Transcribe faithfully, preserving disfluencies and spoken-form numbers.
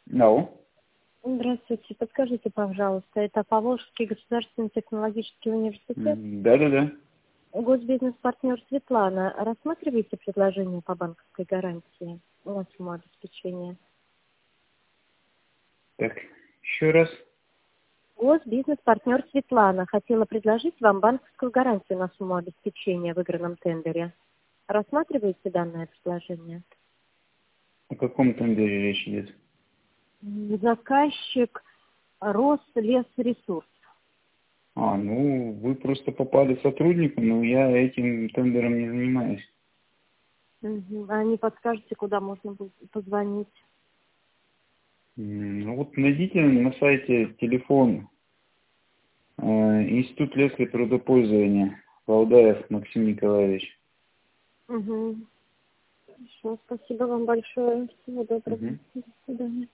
Алло. Здравствуйте. Подскажите, пожалуйста, это Поволжский государственный технологический университет? Да-да-да. Госбизнес-партнер Светлана. Рассматриваете предложение по банковской гарантии на сумму обеспечения? Так, еще раз. Госбизнес-партнер Светлана хотела предложить вам банковскую гарантию на сумму обеспечения в выигранном тендере. Рассматриваете данное предложение? О каком тендере речь идет? Заказчик Рослесресурс. А, ну, вы просто попали сотрудником, но я этим тендером не занимаюсь. Угу. А не подскажете, куда можно будет позвонить? М, Ну вот найдите на сайте телефон э, Институт леса и трудопользования. Валдаев Максим Николаевич. Угу. Хорошо, спасибо вам большое. Всего доброго. Мгм. До свидания.